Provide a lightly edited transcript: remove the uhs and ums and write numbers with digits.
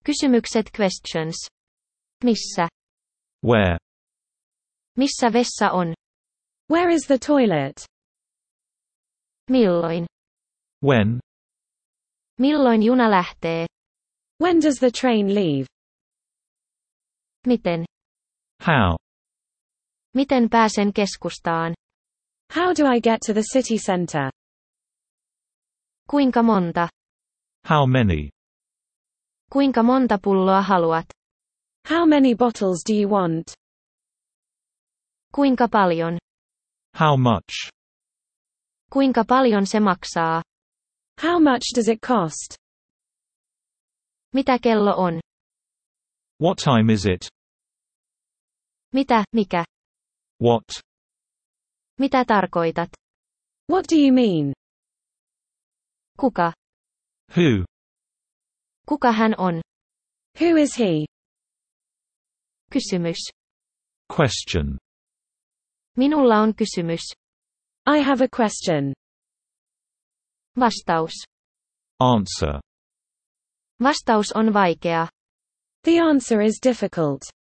Kysymykset questions. Missä? Where? Missä vessa on? Where is the toilet? Milloin? When? Milloin juna lähtee? When does the train leave? Miten? How? Miten pääsen keskustaan? How do I get to the city center? Kuinka monta? How many? Kuinka monta pulloa haluat? How many bottles do you want? Kuinka paljon? How much? Kuinka paljon se maksaa? How much does it cost? Mitä kello on? What time is it? Mitä, mikä? What? Mitä tarkoitat? What do you mean? Kuka? Who? Kuka hän on? Who is he? Kysymys. Question. Minulla on kysymys. I have a question. Vastaus. Answer. Vastaus on vaikea. The answer is difficult.